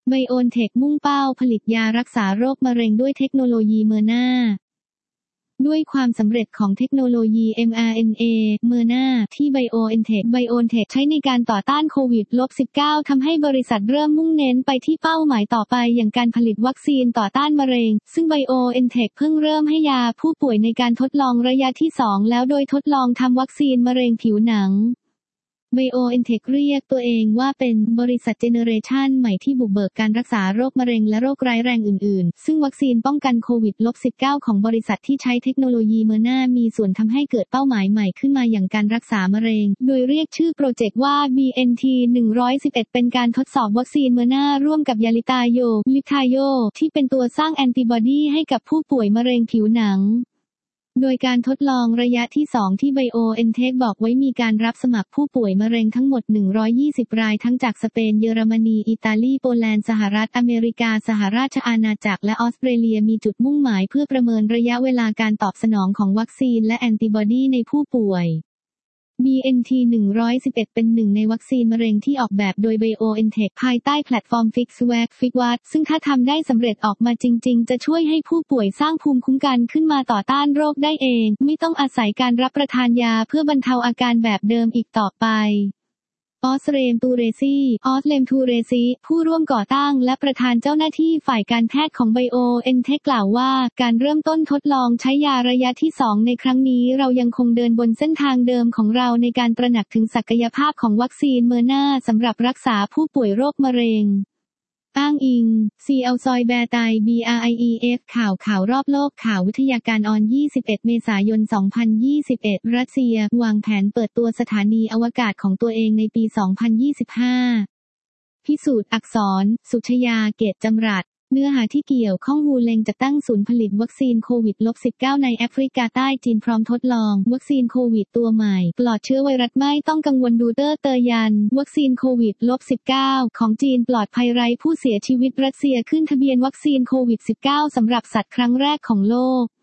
ไบโอนเทคมุ่งเป้าผลิตยารักษาโรคมะเร็งด้วยเทคโนโลยีเมอร์นาด้วยความสำเร็จของเทคโนโลยี mRNA เมอร์นาที่ไบโอนเทคใช้ในการต่อต้านโควิด -19 ทำให้บริษัทเริ่มมุ่งเน้นไปที่เป้าหมายต่อไปอย่างการผลิตวัคซีนต่อต้านมะเร็งซึ่งไบโอนเทคเพิ่งเริ่มให้ยาผู้ป่วยในการทดลองระยะที่ 2 แล้วโดยทดลองทำวัคซีนมะเร็งผิวหนังไบโอนเทคเรียกตัวเองว่าเป็นบริษัทเจเนอเรชันใหม่ที่บุกเบิกการรักษาโรคมะเร็งและโรคร้ายแรงอื่นๆซึ่งวัคซีนป้องกันโควิด -19 ของบริษัทที่ใช้เทคโนโลยีเมอร์นามีส่วนทำให้เกิดเป้าหมายใหม่ขึ้นมาอย่างการรักษามะเร็งโดยเรียกชื่อโปรเจกต์ว่า BNT111 เป็นการทดสอบวัคซีนเมอร์นาร่วมกับยาลิตาโยที่เป็นตัวสร้างแอนติบอดีให้กับผู้ป่วยมะเร็งผิวหนังโดยการทดลองระยะที่ 2 ที่ไบโอนเทคบอกไว้มีการรับสมัครผู้ป่วยมะเร็งทั้งหมด120รายทั้งจากสเปนเยอรมนีอิตาลีโปแลนด์สหรัฐอเมริกาสหราชอาณาจักรและออสเตรเลียมีจุดมุ่งหมายเพื่อประเมินระยะเวลาการตอบสนองของวัคซีนและแอนติบอดีในผู้ป่วย BNT111 เป็นหนึ่งในวัคซีนมะเร็งที่ออกแบบโดยไบโอนเทคภายใต้แพลตฟอร์ม FixVac ซึ่งถ้าทำได้สำเร็จออกมาจริงๆจะช่วยให้ผู้ป่วยสร้างภูมิคุ้มกันขึ้นมาต่อต้านโรคได้เองไม่ต้องอาศัยการรับประทานยาเพื่อบรรเทาอาการแบบเดิมอีกต่อไปออสเลมทูเรซีผู้ร่วมก่อตั้งและประธานเจ้าหน้าที่ฝ่ายการแพทย์ของไบโอนเทคกล่าวว่าการเริ่มต้นทดลองใช้ยาระยะที่ 2 ในครั้งนี้เรายังคงเดินบนเส้นทางเดิมของเราในการตระหนักถึงศักยภาพของวัคซีนเมอร์นาสำหรับรักษาผู้ป่วยโรคมะเร็งอ้างอิง CL ซอยแบร์ไต BRIEF ข่าวรอบโลกข่าววิทยาการออน21 เมษายน 2021 รัสเซียวางแผนเปิดตัวสถานีอวกาศของตัวเองในปี 2025 พิสูจน์อักษร สุชยา เกตจำรัดเนื้อหาที่เกี่ยวข้องวูเล็งจะตั้งศูนย์ผลิตวัคซีนโควิด -19 ในแอฟริกาใต้จีนพร้อมทดลองวัคซีนโควิดตัวใหม่ปลอดเชื้อไวรัสไม่ต้องกังวลดูเตอร์ยันวัคซีนโควิด -19 ของจีนปลอดภัยไร้ผู้เสียชีวิตรัสเซียขึ้นทะเบียนวัคซีนโควิด -19 สำหรับสัตว์ครั้งแรกของโลก